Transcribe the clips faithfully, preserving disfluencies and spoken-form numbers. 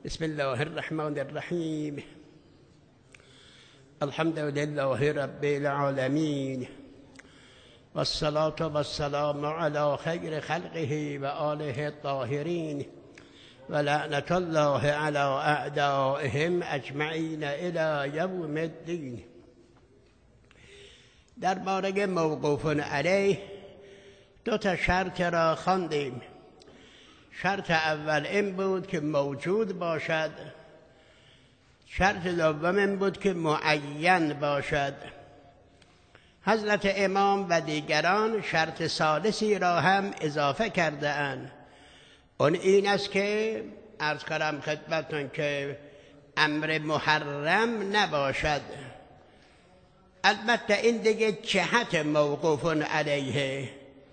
بسم الله الرحمن الرحیم. الحمد لله رب العالمین و الصلاة و السلام علی خیر خلقه و آله الطاهرین و لعنت الله علی اعدائهم اجمعین الی یوم الدین. درباره موقوف علیه دو تا شرط را خواندیم. شرط اول این بود که موجود باشد، شرط دوم این بود که معین باشد. حضرت امام و دیگران شرط ثالثی را هم اضافه کرده اند. اون این است که عرض کردم خدمتتون که امر محرم نباشد. البته این دیگه جهت موقوف علیه.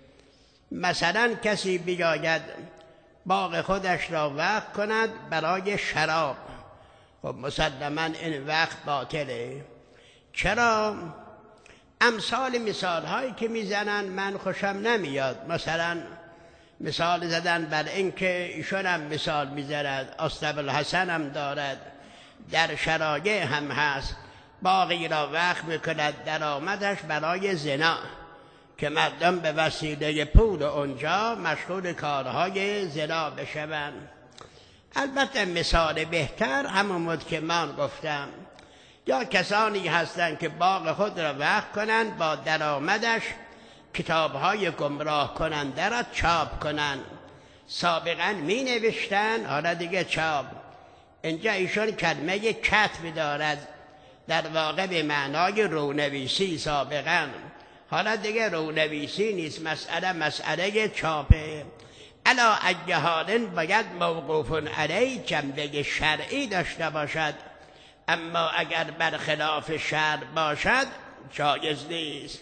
مثلا کسی بیاید باغ خودش را وقف کند برای شراب، خب مسلما این وقت باطله. چرا؟ امثال مثال هایی که میزنن من خوشم نمیاد. مثلا مثال زدن بر این که ایشون هم مثال میزند، آستابالحسن هم دارد، در شرایع هم هست، باغی را وقف میکند درآمدش برای زنا که مردم به وسیله پول اونجا مشغول کارهای زنا بشوند. البته مثال بهتر همون بود که من گفتم، یا کسانی هستند که باغ خود را وقف کنند با درآمدش کتابهای گمراه کننده را چاپ کنند. سابقا می نوشتن، حالا دیگه چاپ. اینجا ایشون کلمه کتب دارد، در واقع به معنای رونویسی سابقا، حالا دیگه رونویسی نیست، مسئله مسئله چاپه. علا ای حال باید موقوف علیه جنبه شرعی داشته باشد، اما اگر برخلاف شرع باشد جایز نیست.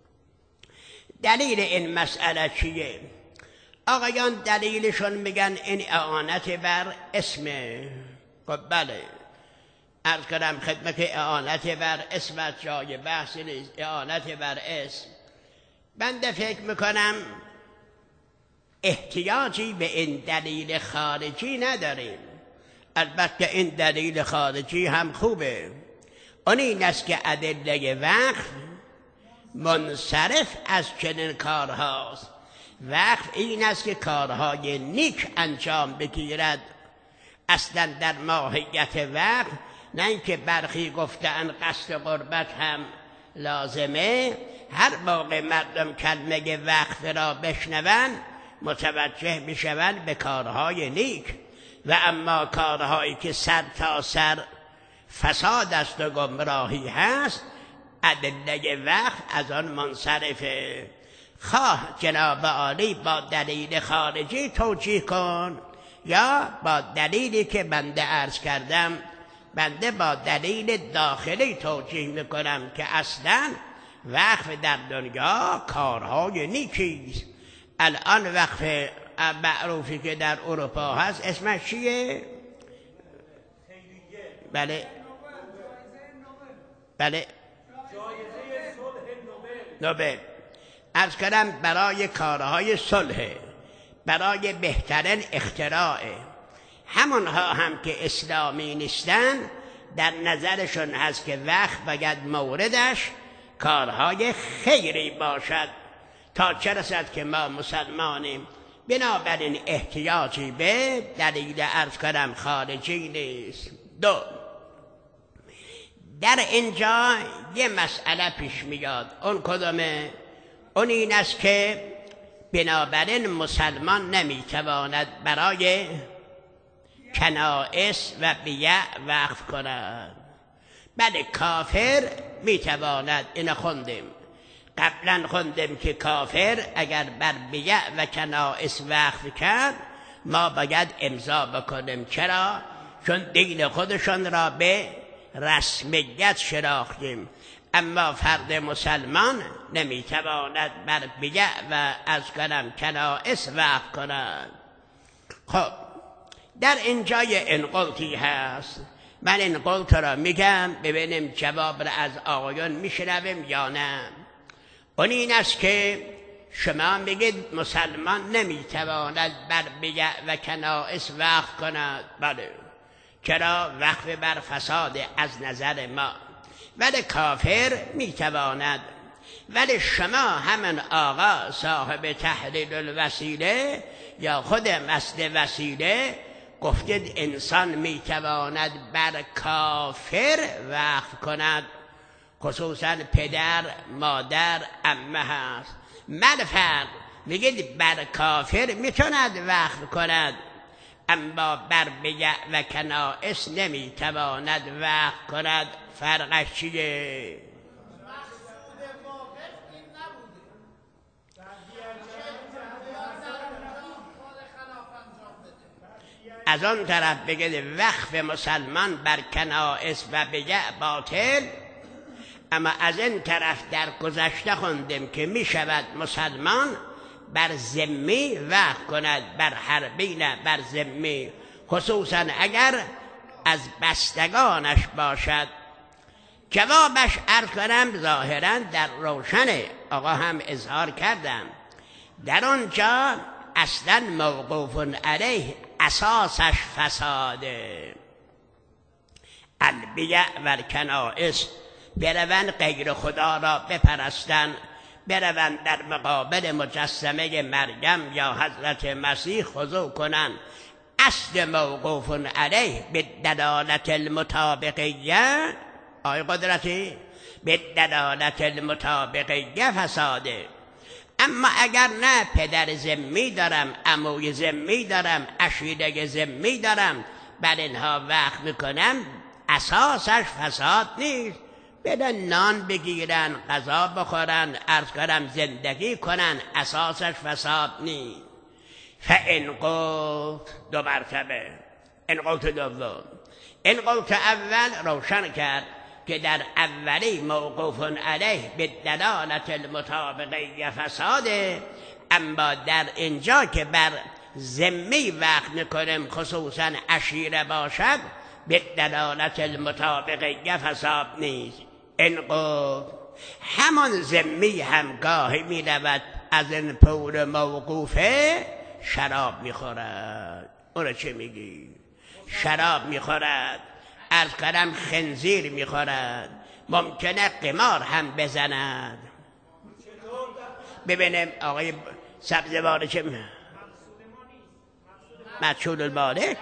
دلیل این مسئله چیه؟ آقایان دلیلشون میگن این اعانت بر اسمه. خب بله، عرض کردم خدمت اعانت بر اسم جای بحث نیست، اعانت بر اسم. بنده فکر میکنم احتیاجی به این دلیل خارجی نداریم. البته این دلیل خارجی هم خوبه. اون این است که ادله وقف منصرف از چنین کارهاست. وقف این است که کارهای نیک انجام بگیرد. اصلا در ماهیت وقف نه اینکه برخی گفتن قصد قربت هم لازمه. هر موقع مردم کلمه وقف را بشنوند متوجه میشوند به کارهای نیک، و اما کارهایی که سر تا سر فساد است و گمراهی هست ادله وقف از آن منصرفه. خواه جناب عالی با دلیل خارجی توجیه کن یا با دلیلی که بنده عرض کردم. بنده با دلیل داخلی توجیه میکنم که اصلا وقف در دنیا کارهای نیکیست. الان وقف معروفی که در اروپا هست اسمش چیه؟ بله بله جایزه صلح نوبل. عرض کردم برای کارهای صلح، برای بهترین اختراع. همونها هم که اسلامی نیستن در نظرشون هست که وقت باید موردش کارهای خیری باشد، تا چه رسد که ما مسلمانیم. بنابراین احتیاجی به دلیل عرض کردم خارجی نیست. دو، در اینجا یه مسئله پیش میاد. اون کدومه؟ اون این است که بنابراین مسلمان نمیتواند برای کنائس و بیع وقف کند. بله کافر میتواند. این خوندیم قبلا، خوندیم که کافر اگر بر بیع و کنائس وقف کرد ما باید امضا بکنیم. چرا؟ چون دین خودشون را به رسمیت شناختیم. اما فرد مسلمان نمیتواند بر بیع و از کنم کنائس وقف کند. خب در اینجای این قلتی هست. من این قلت را میگم ببینیم جواب را از آقایان میشنویم یا نه. اون این است که شما میگید مسلمان نمیتواند بر بیع و کنائس وقف کند. بله چرا وقف بر فساد از نظر ما، ولی کافر میتواند. ولی شما همین آقا صاحب تحلیل الوسیله یا خود مصل وسیله گفتید انسان میتواند بر کافر وقف کند، خصوصا پدر، مادر، عمه هست. من فرق میگید بر کافر میتواند وقف کند، اما بر بیع و کنائس نمیتواند وقف کند. فرقش چیه؟ از آن طرف بگید وقف مسلمان بر کنائس و بیع باطل، اما از این طرف در گذشته خوندیم که می شود مسلمان بر ذمی وقف کند، بر حربی نه، بر ذمی، خصوصا اگر از بستگانش باشد. جوابش عرض کنم ظاهرا در روشنه، آقا هم اظهار کردم در آنجا اصلا موقوف علیه، اساسش فساده. البیع و کنائس، بروند غیر خدا را بپرستند، بروند در مقابل مجسمه مریم یا حضرت مسیح خضوع کنند. اصل موقوف علیه به دلالت المطابقیه، آی قدرتی، به دلالت المطابقیه فساده. اما اگر نه پدر ذمی دارم، عموی ذمی دارم، عشیره ذمی دارم، بر اینها وقف میکنم، اساسش فساد نیست. بدن نان بگیرن، غذا بخورن، عرض کنم زندگی کنن، اساسش فساد نیست. فان قلت، دو مرتبه این قلت دوم. این قلت اول روشن کرد که در اولی موقوف علیه به دلالت المطابقه فساده، اما در اینجا که بر ذمی وقت میکنیم، خصوصا عشیره باشد، به دلالت المطابقه فساد نیست. این قلت همان ذمی هم گاهی میرود از این پول موقوفه شراب میخورد. اون چه میگی؟ شراب میخورد، از کلم خنزیر میخورد، ممکنه قمار هم بزند. ببینیم آقای سبزواره چه می مقصود المالک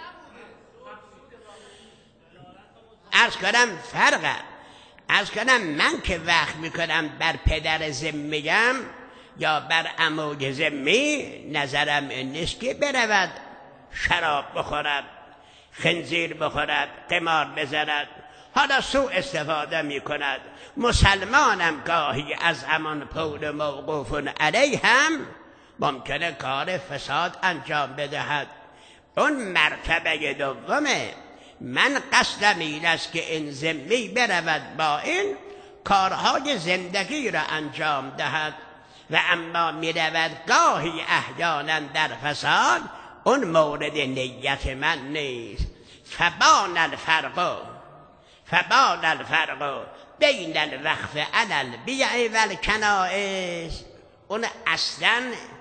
از کنم فرقه. از کنم من که وقت میکنم بر پدر ذمیم یا بر عموی ذمی، نظرم این نیست که برود شراب بخورد، خنزیر بخورد، قمار بزند، حالا سوء استفاده می کند. مسلمانم گاهی از همان پول موقوف علیه هم ممکنه کار فساد انجام بدهد. اون مرتبه دومه. من قصدم این است که این ذمی برود با این کارهای زندگی را انجام دهد، و اما می رود گاهی احیانا در فساد، اون مورد نیت من نیست. فبان الفرق فبان الفرق بین الوقف علی البیع و الکنائس. اون اصلا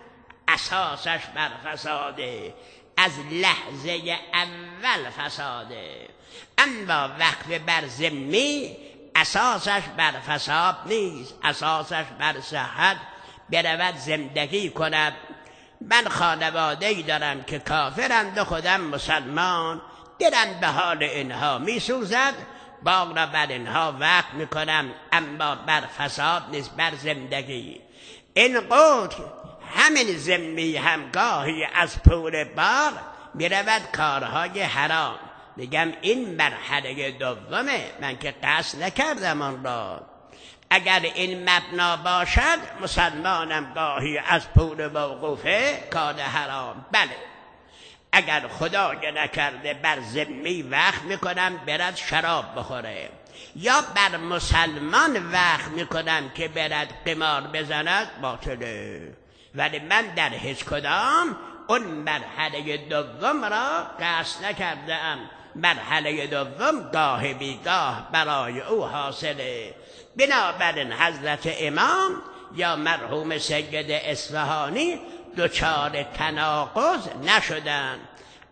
اساسش بر فساده، از لحظه اول فساده. اما وقف بر ذمی اساسش بر فساد نیست، اساسش بر صحت، برود زندگی کند. من خانواده‌ای دارم که کافرند و خودم مسلمان، دلم به حال اینها می سوزد، باغ را بر اینها وقف می کنم، اما بر فساد نیست، بر زندگی. این قوت همین ذمی هم گاهی از پول باغ می رود کارهای حرام. میگم این مرحله دومه، من که قصد نکردم آن را. اگر این مبنا باشد، مسلمانم گاهی از پول موقوفه کار حرام. بله، اگر خدا نکرده بر ذمی وقف میکنم برد شراب بخوره، یا بر مسلمان وقف میکنم که برد قمار بزند، باطله. ولی من در هیچ کدام اون مرحله دوم را قصد نکرده ام. مرحله دوم گاه بیگاه برای او حاصله. بنابراین حضرت امام یا مرحوم سید اصفهانی دچار تناقض نشدند.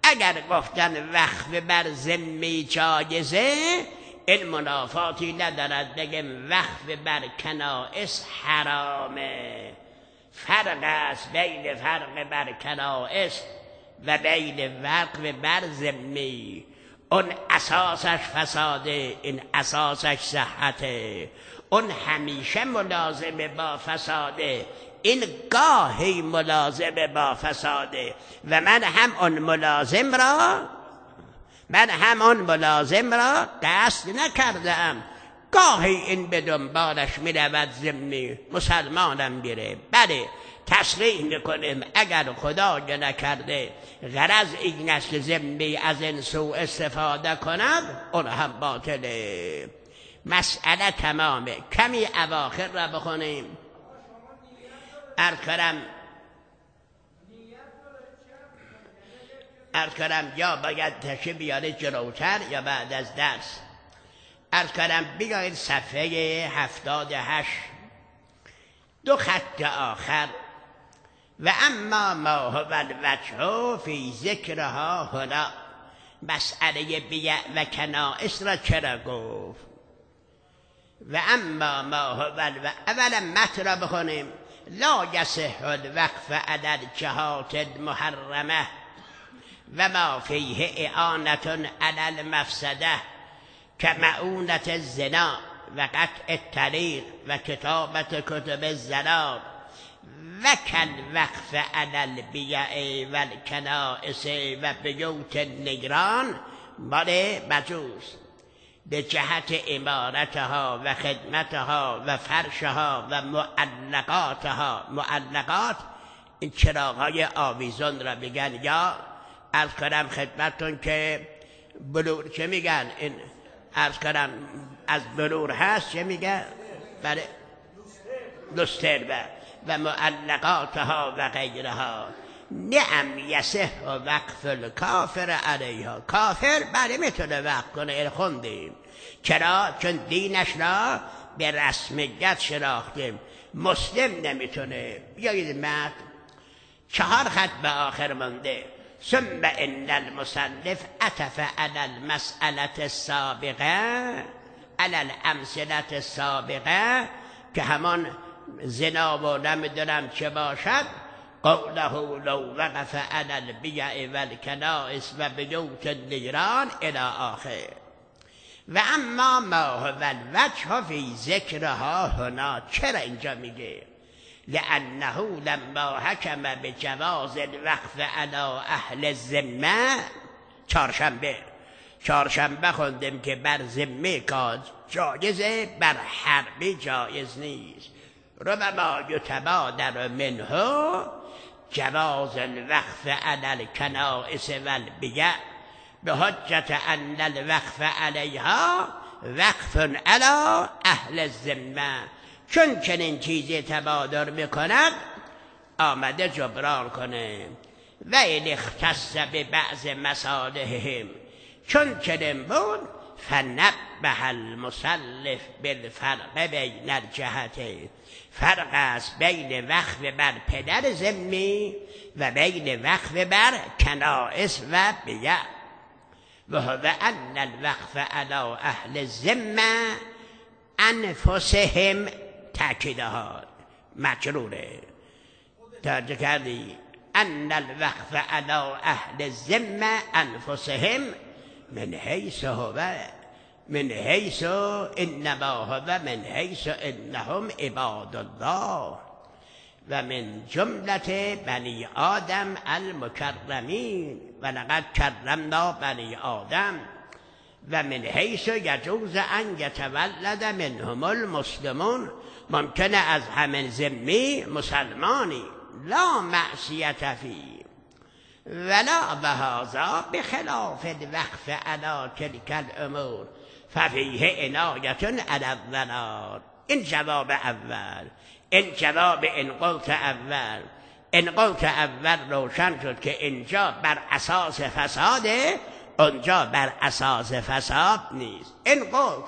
اگر گفتن وقف بر ذمی جایزه، این منافاتی ندارد بگم وقف بر کنائس حرامه. فرق است بین فرق بر کنائس و بین وقف بر ذمی. اون اساسش فساده، این اساسش صحته. اون همیشه ملازم با فساده، این گاهی ملازم با فساده. و من هم اون ملازم را من هم اون ملازم را قصد نکردم. گاهی این به دنبالش می رود ذمی، مسلمانم بیره. بله تصریح میکنیم اگر خدا نکرده غرض این است که ذمی از این سو استفاده کند، اون هم باطله. مسئله تمامه. کمی اواخر را بخونیم. عرض کنم عرض کنم یا باید تشریف بیاره جلوتر یا بعد از درس. عرض کنم بیایید صفحه هفتاد و هشت، دو خط آخر. و اما ما هو الوجه فی ذکرها هنا. مسئله بیع و کنائس را چرا گفت؟ و اما ما هو الوجه، اولا متن را بخونیم. لا یصح الوقف علی الجهات المحرمه و ما فیه اعانة علی المفسده کمعونة الزنا و قطع الطریق و کتابت کتب الزلال و کالوقف علی البیع و الکنائس و بیوت النیران مال مجوز به جهت امارتها و خدمتها و فرشها و معلقاتها. معلقات این چراغای آویزون را بگن، یا عرض کنم خدمتون که بلور چه میگن، این عرض کنم از بلور هست چه میگن؟ بله لوستر. و معلقاتها و غیرها. نعم یصح وقف الکافر علیها. کافر بله میتونه وقف کنه، این خوندیم. چرا؟ چون دینش را به رسمیت شناختیم. مسلم نمیتونه. بیایید متن چهار خط به آخر مونده. ثم ان المصنف عطف علی المسألة السابقه علی الامثلة السابقه که همان زنا و نمیدونم چه باشد. قوله لو وقف علی البیع و الکنائس و بیوت النیران الی آخر. و اما ما هو الوجه فی ذکرها هنا. چرا اینجا میگه؟ لانه لما حکم بجواز الوقف علی اهل الذمه. چهارشنبه چهارشنبه خوندیم که بر ذمه کار جایزه، بر حربی جایز نیست. ربما یتبادر منه جواز الوقف علی الکنائس و البیع به حجت ان الوقف علیها وقف علی اهل الذمه. چون چنین چیزی تبادر میکند آمده جبران کنه. و این اختص به بعض مصالحهم. چون چنین بود فنبه المصنف بالفرق بین الجهتین. فرق است بین وقف بر پدر ذمی و بین وقف بر کنائس و بیع. و هو ان الوقف علی اهل الذمه انفسهم تأکیدها مجروره. توجه کردی؟ ان الوقف علی اهل الذمه انفسهم من حیث هو من حیث انما هو من حیث انهم عباد الله و من جملت بنی آدم المکرمین و لقد کرمنا بنی آدم و من حیث یجوز ان یتولد منهم المسلمون. ممکنه از همین ذمی مسلمانی لا معصیت فی ولا بهذا بخلاف الوقف علی تلک الامور ففیه عنایت علی الضلال. این جواب اول. این جواب این قلت اول. این قلت اول روشن شد که اینجا بر اساس فساده، اونجا بر اساس فساد نیست. این قلت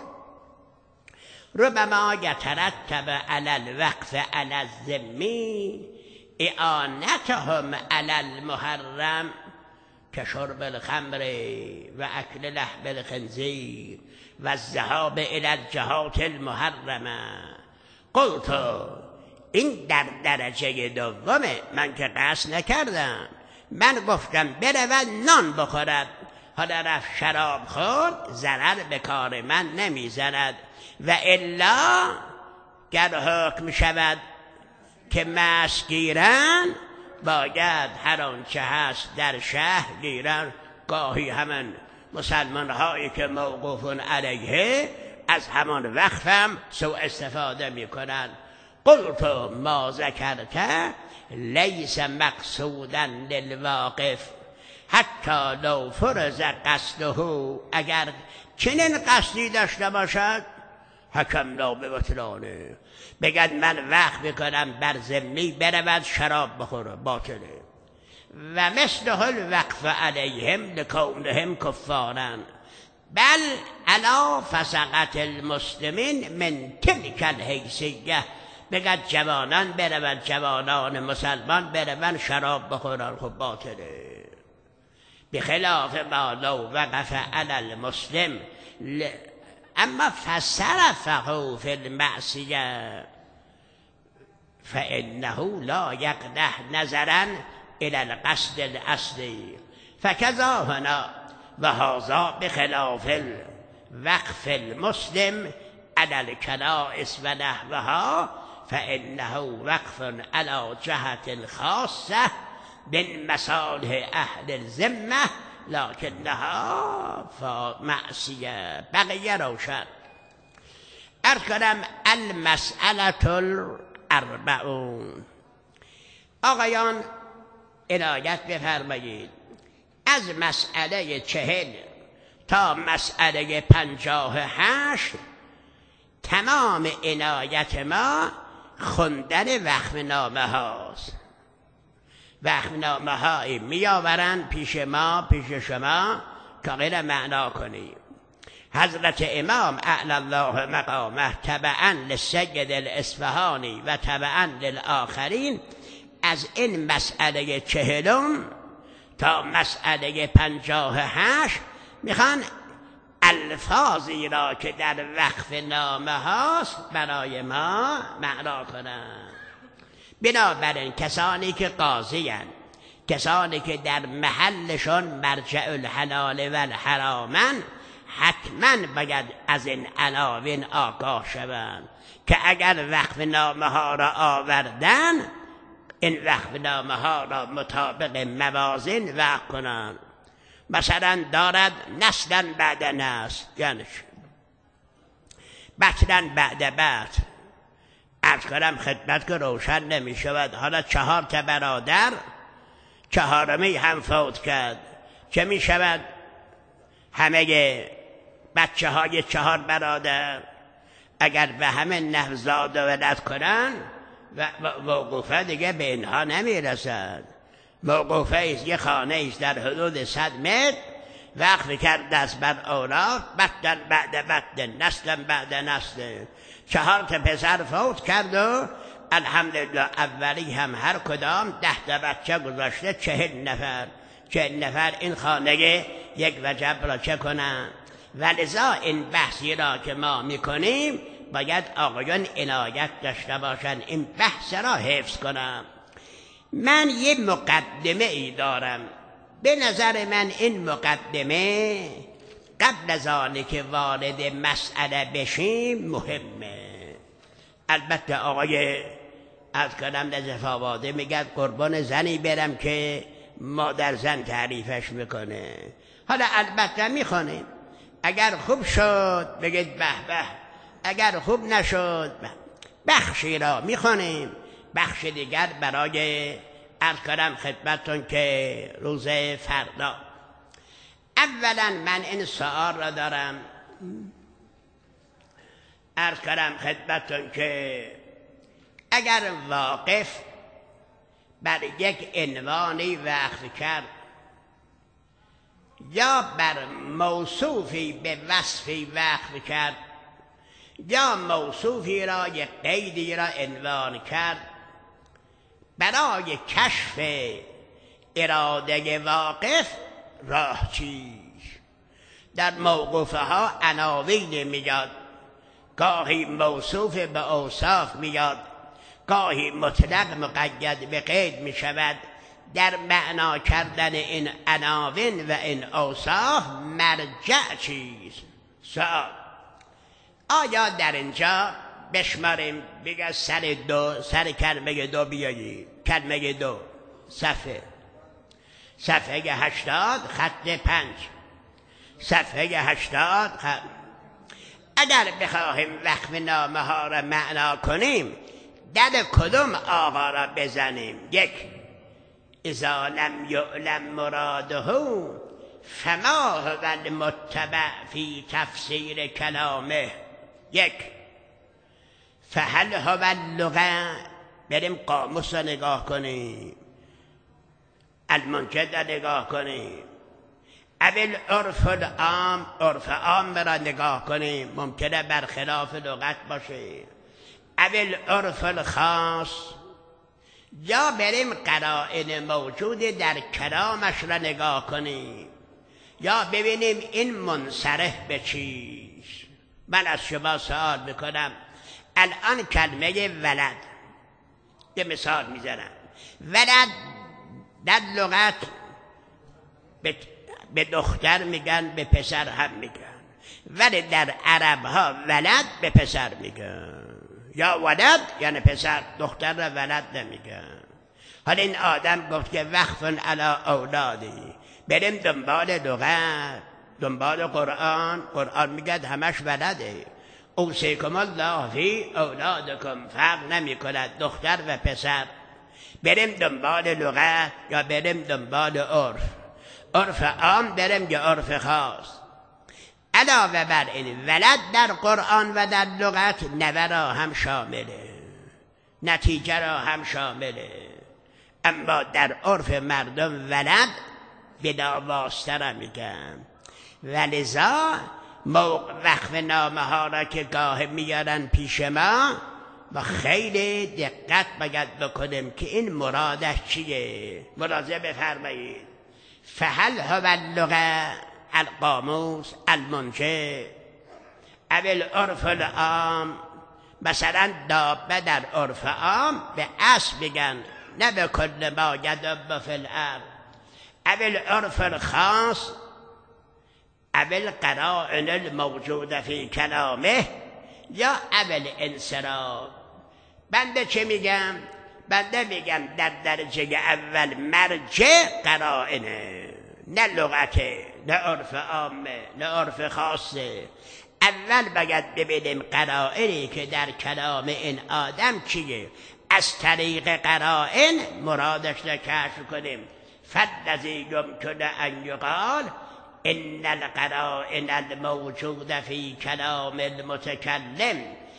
ربما یترتب علی الوقف علی الذمی اعانتهم علی المحرم. که شرب الخمر و اکل لحم الخنزیر و الذهاب الی الجهات المحرمه. قلت این در درجه دومه، من که قصد نکردم، من گفتم برود نان بخورد، حالا رفت شراب خورد، ضرر به کار من نمیزند. و الا گر حکم شود که مست گیرن، باید هر آنچه هست در شهر گیرن. گاهی همان مسلمان هایی که موقوف علیه از همان وقف هم سوء استفاده میکنن. قلت ما ذکرت لیس مقصودا للواقف حتی لو فرض قصده. اگر چنین قصدی داشته باشد حکم لا به بطلانه، بگد من وقف بکنم بر ذمی برود شراب بخوره، باطله. و مثله الوقف علیهم لکونهم کفارا بل علا فسقت المسلمین من تلک الحیثیه. بگد جوانان برود، جوانان مسلمان برود شراب بخورن، خب باطله. بخلاف ما لو وقف علی المسلم ل... اما فصرفه فی المعصیه فانه لا یقدح نظرا الى القصد الاصلی فکذا هنا و هذا بخلاف الوقف المسلم علی الکنائس و نحوها فانه وقف علی جهة خاصه من مصالح اهل الذمه لکنها معصیه. بقیه روشن. عرض کنم المسئله الاربعون. آقایان عنایت بفرمایید، از مسئله چهل تا مسئله پنجاه هشت تمام عنایت ما خوندن وقف نامه هاست. وقف نامه هایی می آورند پیش ما، پیش شما که غیر معنا کنیم. حضرت امام اعلی الله مقامه تبعا للسید الاصفهانی و تبعا للآخرین از این مسئله چهلم تا مسئله پنجاه هشت میخوان الفاظی را که در وقف نامه هاست برای ما معنا کنند. بنابراین کسانی که قاضی‌اند، کسانی که در محلشون مرجع الحلال و الحرامن، حتما باید از این عناوین آگاه شوند که اگر وقف نامه ها را آوردن، این وقف نامه ها را مطابق موازین وقف کنند. مثلا دارد نسلا بعد نسل، یعنی بطلا بعد بطل. عرض کنم خدمت که روشن نمی شود. حالا چهار تا برادر، چهارمی هم فوت کرد، چه می شود؟ همه بچه های چهار برادر اگر به همه نحو زاد و ولد کنن و موقوفه دیگه به اینها نمی رسد. موقوفه ایست یه خانه ایست در حدود صد متر، وقف کرد دست بر اولاق، بدن بعد بدن، نسلا بعد نسل. چهار تا پسر فوت کرد و الحمدلله اولی هم هر کدام ده تا بچه گذاشته، چهل نفر. چهل نفر این خانه یک وجب را چه کنن؟ ولذا این بحثی را که ما میکنیم باید آقایان عنایت داشته باشن، این بحث را حفظ کنم. من یه مقدمه ای دارم. به نظر من این مقدمه قبل از آنی که وارد مسئله بشیم مهمه. البته آقای از کنم نظف آباده میگد قربان زنی برم که مادر زن تعریفش میکنه. حالا البته میخونیم، اگر خوب شد بگید به به، اگر خوب نشد بخشی را میخونیم، بخش دیگر برای عرض کنم خدمتون که روز فردا. اولا من این سؤال را دارم عرض کنم خدمتون که اگر واقف بر یک عنوانی وقف کرد یا بر موصوفی به وصفی وقف کرد یا موصوفی را یک قیدی را عنوان کرد، برای کشف اراده واقف راه چیست. در موقوفه ها عناوین میاد، گاهی موصوف به اوصاف میاد، گاهی مطلق مقید به قید می شود. در معنا کردن این عناوین و این اوصاف مرجع چیست؟ سوال: آیا در اینجا بشماریم بگه سر دو، سر کلمه دو بیایید، کلمه دو، صفحه صفحه هشتاد خط پنج، صفحه هشتاد خط. اگر بخواهیم وقف نامه ها را معنا کنیم در کدوم آقا را بزنیم؟ یک، اذا لم یعلم مراده فما هو المتبع فی تفسیر کلامه. یک، فهل هو اللغه، بریم قاموس را نگاه کنیم، المنجد را نگاه کنیم، اول عرف العام، عرف عام را نگاه کنیم، ممکنه برخلاف لغت باشه، اول عرف الخاص، یا بریم قرائن موجود در کلامش را نگاه کنیم، یا ببینیم این منصرف به چیست. من از شما سوال میکنم، الان کلمه ولد، یه مثال میزنم، ولد در لغت به دختر میگن، به پسر هم میگن، ولی در عرب ها ولد به پسر میگن، یا ولد یعنی پسر، دختر را ولد نمیگن. حالا این آدم گفت که وقف علی اولادی، بریم دنبال لغت، دنبال قرآن، قرآن میگه همش ولده، اوصیکم الله فی اولادکم، فرق نمی کند دختر و پسر. بریم دنبال لغت یا بریم دنبال عرف، عرف عام بریم یا عرف خاص. علاوه بر این ولد در قرآن و در لغت نوه را هم شامله، نتیجه را هم شامله، اما در عرف مردم ولد بلا واسطه را میگن. ولذا وقف نامه ها را که گاه میارن پیش ما، ما خیلی دقت باید بکنیم که این مرادش چیه. ملاحظه بفرمایید، فهل هو اللغه، القاموس، المنجد، اول عرف العام. مثلا دابه در عرف عام به اسب بگن، نه به کل ما یدب فی الارض. اول عرف الخاص، اول قرائن الموجود فی کلامه، یا اول انصراف. بنده چه میگم؟ بنده میگم در درجه اول مرجع قرائنه، نه لغته، نه عرف عامه، نه عرف خاصه. اول باید ببینیم قرائنی که در کلام این آدم چیه، از طریق قرائن مرادش را کشف کنیم. فالذی یمکن ان یقال ان القرائن الموجود فی کلام المتکلم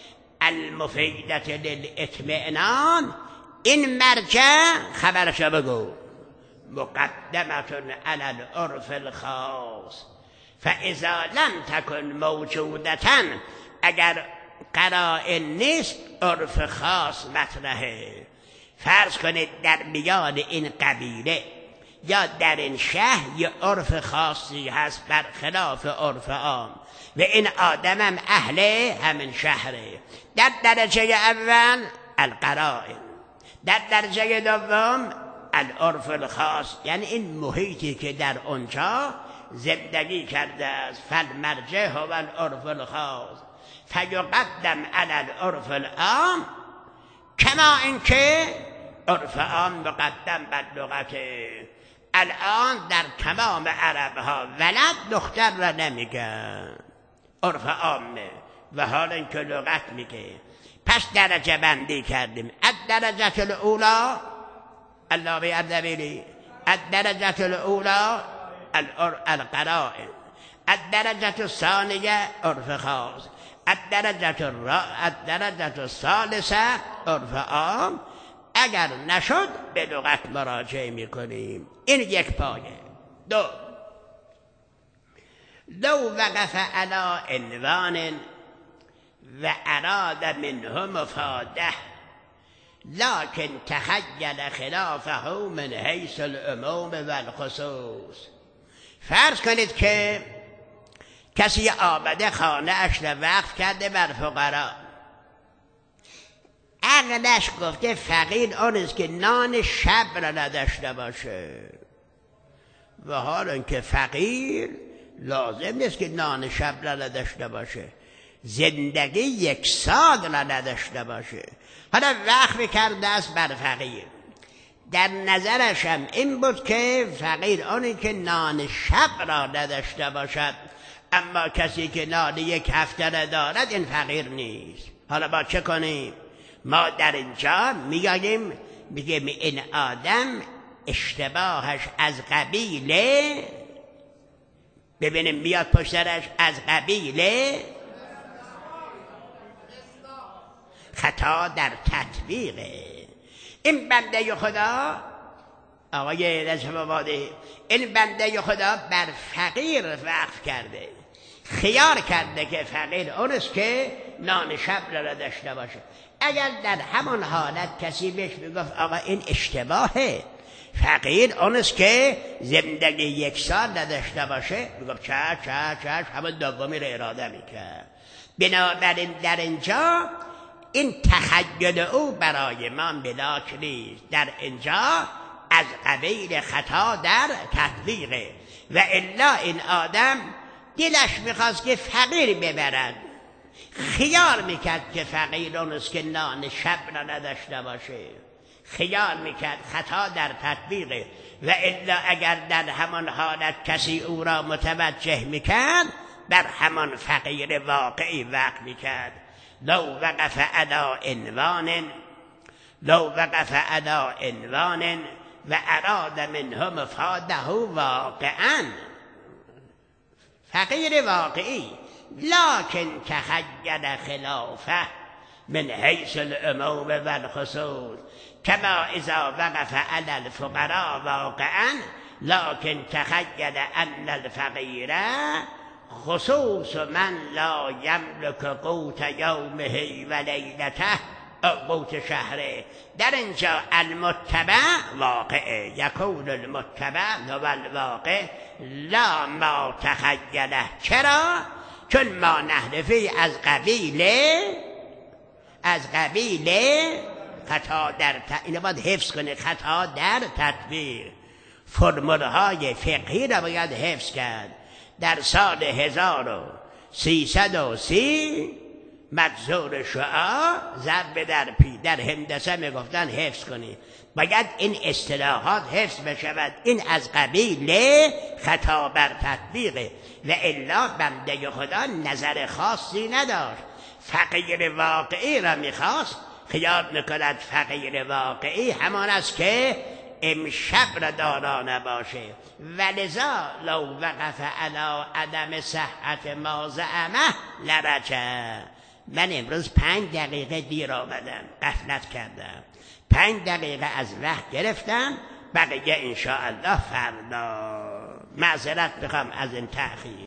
المفیدة للاطمئنان، این مرجع خبرش بگو، مقدمة علی العرف الخاص. فاذا لم تکن موجودة، اگر قرائن نیست عرف خاص مطرحه. فرض کنید در میان این قبیله یا در این شهر یه عرف خاصی هست برخلاف عرف عام و این آدمم اهل همین شهره. در درجه اول القرائن، در درجه دوم العرف الخاص، یعنی این محیطی که در اونجا زندگی کرده است. فالمرجع هو العرف الخاص فیقدم علی العرف العام، کما اینکه عرف عام مقدم بر لغته. الان در تمام عرب ها ولد دختر را نمیگن، عرف عامه، و حال اینکه لغت میگه. پس درجه بندی کردیم، الدرجه الاولی، علامه اردبیلی، الدرجه الاولی القرائن، الدرجه الثانیه عرف خاص، الدرجه الدرجه الثالثه عرف عام. اگر نشد به لغت مراجعه میکنیم. این یک پایه. دو، لو وقف علی عنوان و اراد منه مفاده لكن تخیل خلافه من حیث العموم والخصوص فرض کنید که کسی آمده خانه اش را وقف کرده بر فقرا، عقلش گفته فقیر آن است که نان شب را نداشته باشه، و حال اینکه فقیر لازم نیست که نان شب را نداشته باشه، زندگی یک سال را نداشته باشه، حالا وقف کرده است بر فقیر. در نظرش هم این بود که فقیر آنی که نان شب را نداشته باشد، اما کسی که نان یک هفته را دارد این فقیر نیست. حالا با چه کنیم؟ ما در اینجا میگیم میگیم این آدم اشتباهش از قبیله، ببینیم میاد پشترش، از قبیله خطا در تطبیقه. این بنده خدا آقای رجب آبادی، این بنده خدا بر فقیر وقف کرده، خیال کرده که فقیر اون است که نان شب را داشته باشه. اگر در همان حالت کسی بهش میگفت آقا این اشتباهه، فقیر اون است که زندگی یک سال نداشته باشه، میگفت چه چه چه همون دومی رو اراده میکرد. بنابراین در اینجا این تخیل او برای ما ملاک نیست، در اینجا از قبیل خطا در تطبیقه. و الا این آدم دلش میخواست که فقیر ببرد، خیال میکرد که فقیر اون است که نان شب را نداشته باشه، خیال میکرد، خطا در تطبیقه. و الا اگر در همان حالت کسی او را متوجه میکرد، بر همان فقیر واقعی وقع میکرد. لو وقف علی عنوان لو وقف علی عنوان و اراد منه مفاده واقعا، فقیر واقعی لکن تخیل خلافه من حیث العموم و الخصوص، کما اذا وقف علی الفقراء واقعا لکن تخیل ان الفقیر خصوص من لا یملک قوت یومه و لیلته او قوت شهره. در اینجا المتبع واقعه، یکون المتبع و الواقع لا ما تخیله. چرا؟ چون ما نحرفی از قبیله از قبیله خطا در ت... اینو باید حفظ کنه، خطا در تطبیق. فرمولهای فقهی را باید حفظ کرد. در سال هزار و سیصد و سی مجذور شعاع ضرب در پی، در هندسه میگفتن حفظ کنی، باید این اصطلاحات حفظ بشود. این از قبیل خطا بر تطبیقه. و الا بنده خدا نظر خاصی نداشت، فقیر واقعی را میخواست. خیال میکند فقیر واقعی همان است که امشب را دارا نباشه. ولذا لو وقف علی عدم صحت ما زعمه لرجع. من امروز پنج دقیقه دیر آمدم، غفلت کردم، پنج دقیقه از وقت گرفتم، بقیه انشاءالله فردا. معذرت میخوام از این تأخیر.